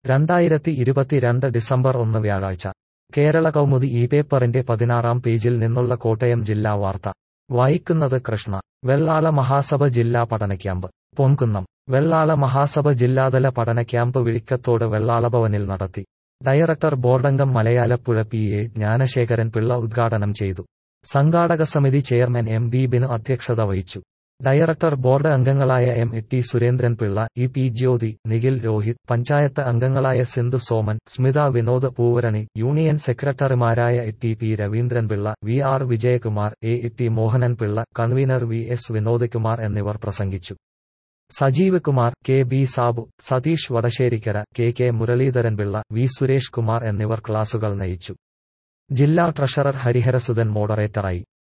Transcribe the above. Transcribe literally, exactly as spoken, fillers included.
രണ്ടായിരത്തി ഇരുപത്തിരണ്ട് ഡിസംബർ ഒന്ന് വ്യാഴാഴ്ച കേരള കൗമുദി ഈ പേപ്പറിന്റെ പതിനാറാം പേജിൽ നിന്നുള്ള കോട്ടയം ജില്ലാ വാർത്ത വായിക്കുന്നത് കൃഷ്ണ. വെള്ളാള മഹാസഭ ജില്ലാ പഠനക്യാമ്പ് പൊൻകുന്നം. വെള്ളാള മഹാസഭ ജില്ലാതല പഠനക്യാമ്പ് വിഴിക്കത്തോട് വെള്ളാളഭവനിൽ നടത്തി. ഡയറക്ടർ ബോർഡംഗം മലയാലപ്പുഴ പി എ ജ്ഞാനശേഖരൻ പിള്ള ഉദ്ഘാടനം ചെയ്തു. സംഘാടക സമിതി ചെയർമാൻ എം ബി ബിനു അധ്യക്ഷത വഹിച്ചു. ഡയറക്ടർ ബോർഡ് അംഗങ്ങളായ M T Surendran Pillai, E P Jyothi, Nikhil Rohit, panchayat അംഗങ്ങളായ സിന്ധു സോമൻ, സ്മിത വിനോദ് പൂവരണി, യൂണിയൻ സെക്രട്ടറിമാരായ T P Raveendranpillai, V R Vijayakumar, A T Mohanan Pillai, convener V S Vinodkumar എന്നിവർ പ്രസംഗിച്ചു. Sajeev Kumar, K B Sabu, Satheesh Vadasserikkara, K K Muraleedharanpillai, V Suresh Kumar എന്നിവർ ക്ലാസുകൾ നയിച്ചു. ജില്ലാ ട്രഷറർ ഹരിഹരസുധൻ മോഡറേറ്ററായി.